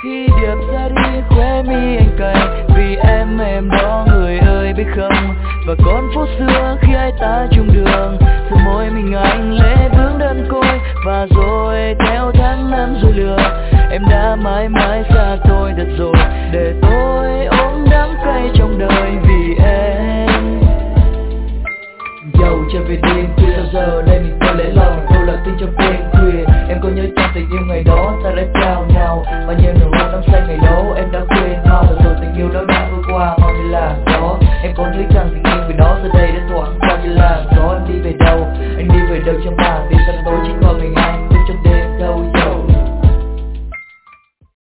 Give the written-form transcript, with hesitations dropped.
Khi điệp ra đi khóe mi anh cay, vì em đó người ơi biết không. Và còn phút xưa khi hai ta chung đường, từ môi mình anh lệ vương đơn côi. Và rồi theo tháng năm rồi lừa, em đã mãi mãi xa tôi thật rồi. Để tôi ôm đắng cay trong đời vì em. Dầu trở về đêm khuya sao giờ đây mình tôi lấy lòng. Tôi là tin trong đêm khuya. Em có nhớ trong tình yêu ngày đó ta đã trao nhau bao nhiêu nụ hôn năm xanh ngày đó. Em đã quên mau rồi tình yêu đó đã vượt qua mau như là gió. Em có nghĩ rằng